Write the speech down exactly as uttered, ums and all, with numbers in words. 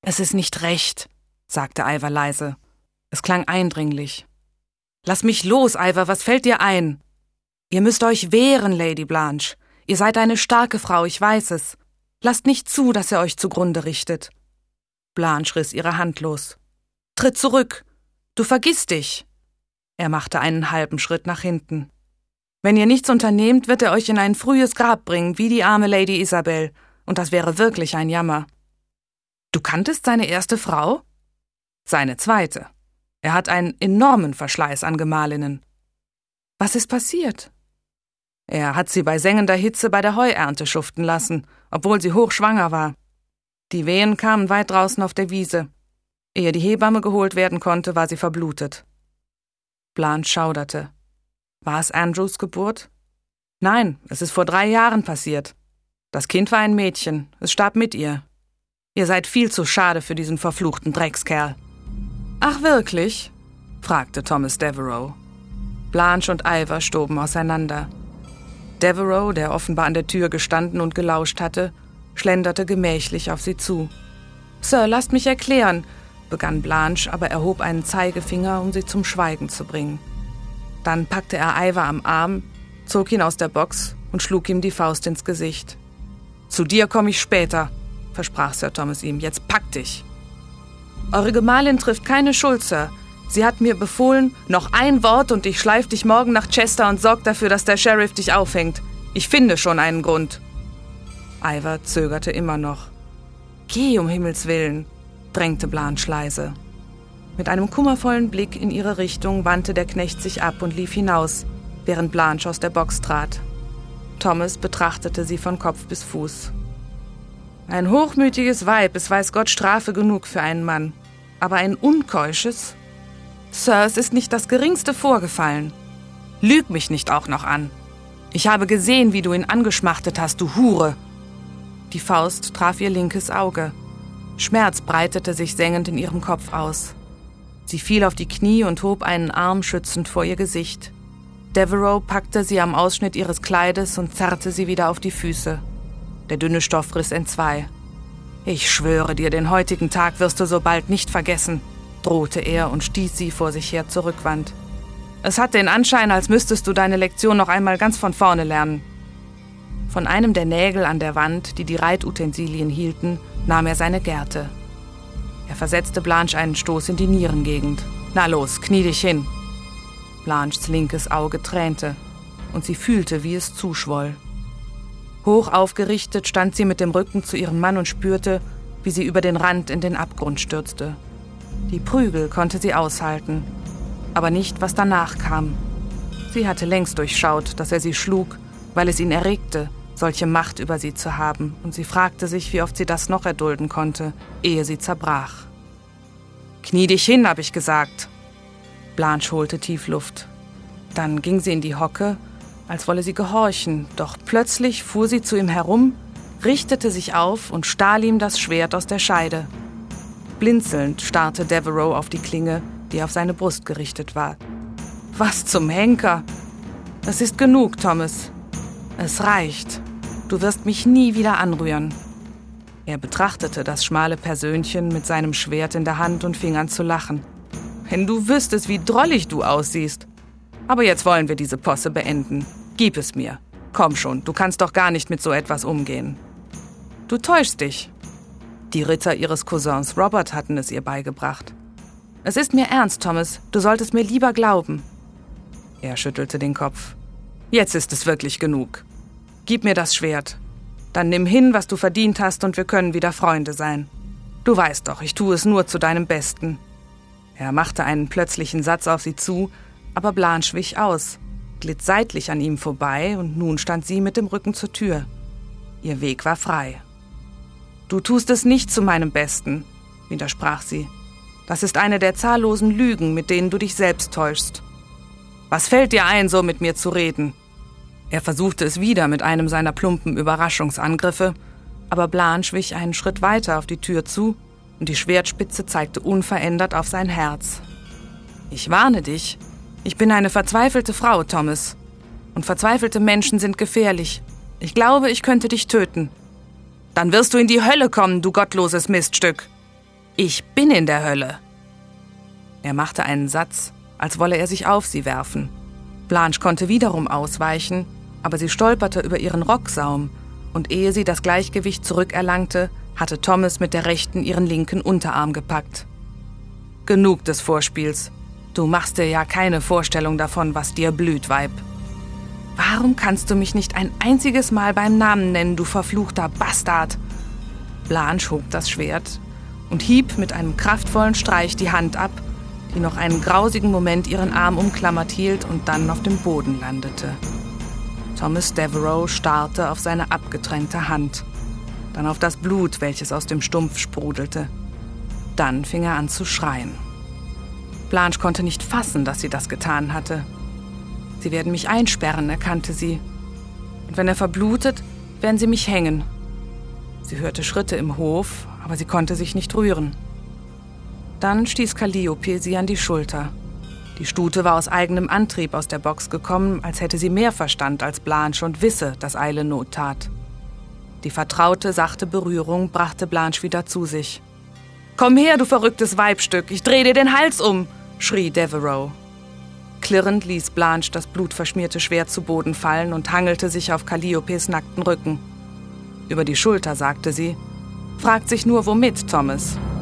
»Es ist nicht recht«, sagte Ivor leise. Es klang eindringlich. »Lass mich los, Ivor, was fällt dir ein?« »Ihr müsst euch wehren, Lady Blanche. Ihr seid eine starke Frau, ich weiß es. Lasst nicht zu, dass er euch zugrunde richtet.« Blanche riss ihre Hand los. »Tritt zurück! Du vergisst dich!« Er machte einen halben Schritt nach hinten. »Wenn ihr nichts unternehmt, wird er euch in ein frühes Grab bringen, wie die arme Lady Isabel, und das wäre wirklich ein Jammer.« »Du kanntest seine erste Frau?« »Seine zweite. Er hat einen enormen Verschleiß an Gemahlinnen.« »Was ist passiert?« »Er hat sie bei sengender Hitze bei der Heuernte schuften lassen, obwohl sie hochschwanger war. Die Wehen kamen weit draußen auf der Wiese. Ehe die Hebamme geholt werden konnte, war sie verblutet.« Blanche schauderte. »War es Andrews Geburt?« »Nein, es ist vor drei Jahren passiert. Das Kind war ein Mädchen, es starb mit ihr. Ihr seid viel zu schade für diesen verfluchten Dreckskerl.« »Ach wirklich?« fragte Thomas Devereux. Blanche und Ivor stoben auseinander. Devereux, der offenbar an der Tür gestanden und gelauscht hatte, schlenderte gemächlich auf sie zu. »Sir, lasst mich erklären«, begann Blanche, aber erhob einen Zeigefinger, um sie zum Schweigen zu bringen. Dann packte er Ivor am Arm, zog ihn aus der Box und schlug ihm die Faust ins Gesicht. »Zu dir komme ich später«, versprach Sir Thomas ihm. »Jetzt pack dich!« »Eure Gemahlin trifft keine Schuld, Sir. Sie hat mir befohlen, noch ein Wort und ich schleif dich morgen nach Chester und sorg dafür, dass der Sheriff dich aufhängt. Ich finde schon einen Grund.« Ivor zögerte immer noch. »Geh, um Himmels Willen«, drängte Blanche leise. Mit einem kummervollen Blick in ihre Richtung wandte der Knecht sich ab und lief hinaus, während Blanche aus der Box trat. Thomas betrachtete sie von Kopf bis Fuß. »Ein hochmütiges Weib ist weiß Gott Strafe genug für einen Mann. Aber ein unkeusches? Sir, es ist nicht das Geringste vorgefallen. Lüg mich nicht auch noch an. Ich habe gesehen, wie du ihn angeschmachtet hast, du Hure!« Die Faust traf ihr linkes Auge. Schmerz breitete sich sengend in ihrem Kopf aus. Sie fiel auf die Knie und hob einen Arm schützend vor ihr Gesicht. Devereux packte sie am Ausschnitt ihres Kleides und zerrte sie wieder auf die Füße. Der dünne Stoff riss entzwei. »Ich schwöre dir, den heutigen Tag wirst du so bald nicht vergessen«, drohte er und stieß sie vor sich her zur Rückwand. »Es hat den Anschein, als müsstest du deine Lektion noch einmal ganz von vorne lernen.« Von einem der Nägel an der Wand, die die Reitutensilien hielten, nahm er seine Gerte. Er versetzte Blanche einen Stoß in die Nierengegend. »Na los, knie dich hin!« Blanches linkes Auge tränte, und sie fühlte, wie es zuschwoll. Hoch aufgerichtet stand sie mit dem Rücken zu ihrem Mann und spürte, wie sie über den Rand in den Abgrund stürzte. Die Prügel konnte sie aushalten, aber nicht, was danach kam. Sie hatte längst durchschaut, dass er sie schlug, weil es ihn erregte, solche Macht über sie zu haben, und sie fragte sich, wie oft sie das noch erdulden konnte, ehe sie zerbrach. »Knie dich hin«, hab ich gesagt. Blanche holte tief Luft. Dann ging sie in die Hocke, als wolle sie gehorchen, doch plötzlich fuhr sie zu ihm herum, richtete sich auf und stahl ihm das Schwert aus der Scheide. Blinzelnd starrte Devereux auf die Klinge, die auf seine Brust gerichtet war. »Was zum Henker! Es ist genug, Thomas. Es reicht. Du wirst mich nie wieder anrühren.« Er betrachtete das schmale Persönchen mit seinem Schwert in der Hand und fing an zu lachen. »Wenn du wüsstest, wie drollig du aussiehst. Aber jetzt wollen wir diese Posse beenden. Gib es mir. Komm schon, du kannst doch gar nicht mit so etwas umgehen.« »Du täuschst dich. Die Ritter ihres Cousins Robert hatten es ihr beigebracht. Es ist mir ernst, Thomas. Du solltest mir lieber glauben.« Er schüttelte den Kopf. »Jetzt ist es wirklich genug. Gib mir das Schwert. Dann nimm hin, was du verdient hast, und wir können wieder Freunde sein. Du weißt doch, ich tue es nur zu deinem Besten.« Er machte einen plötzlichen Satz auf sie zu, aber Blanche wich aus, glitt seitlich an ihm vorbei, und nun stand sie mit dem Rücken zur Tür. Ihr Weg war frei. »Du tust es nicht zu meinem Besten«, widersprach sie. »Das ist eine der zahllosen Lügen, mit denen du dich selbst täuschst. Was fällt dir ein, so mit mir zu reden?« Er versuchte es wieder mit einem seiner plumpen Überraschungsangriffe, aber Blanche wich einen Schritt weiter auf die Tür zu, und die Schwertspitze zeigte unverändert auf sein Herz. »Ich warne dich. Ich bin eine verzweifelte Frau, Thomas. Und verzweifelte Menschen sind gefährlich. Ich glaube, ich könnte dich töten.« »Dann wirst du in die Hölle kommen, du gottloses Miststück!« Ich bin in der Hölle!« Er machte einen Satz, als wolle er sich auf sie werfen. Blanche konnte wiederum ausweichen, aber sie stolperte über ihren Rocksaum, und ehe sie das Gleichgewicht zurückerlangte, hatte Thomas mit der rechten ihren linken Unterarm gepackt. »Genug des Vorspiels. Du machst dir ja keine Vorstellung davon, was dir blüht, Weib. Warum kannst du mich nicht ein einziges Mal beim Namen nennen, du verfluchter Bastard?« Blanche hob das Schwert und hieb mit einem kraftvollen Streich die Hand ab, die noch einen grausigen Moment ihren Arm umklammert hielt und dann auf dem Boden landete. Thomas Devereux starrte auf seine abgetrennte Hand, dann auf das Blut, welches aus dem Stumpf sprudelte. Dann fing er an zu schreien. Blanche konnte nicht fassen, dass sie das getan hatte. »Sie werden mich einsperren«, erkannte sie. »Und wenn er verblutet, werden sie mich hängen.« Sie hörte Schritte im Hof, aber sie konnte sich nicht rühren. Dann stieß Calliope sie an die Schulter. Die Stute war aus eigenem Antrieb aus der Box gekommen, als hätte sie mehr Verstand als Blanche und wisse, dass Eile Not tat. Die vertraute, sachte Berührung brachte Blanche wieder zu sich. »Komm her, du verrücktes Weibstück, ich dreh dir den Hals um«, schrie Devereux. Klirrend ließ Blanche das blutverschmierte Schwert zu Boden fallen und hangelte sich auf Calliopes nackten Rücken. Über die Schulter sagte sie: »Fragt sich nur, womit, Thomas?«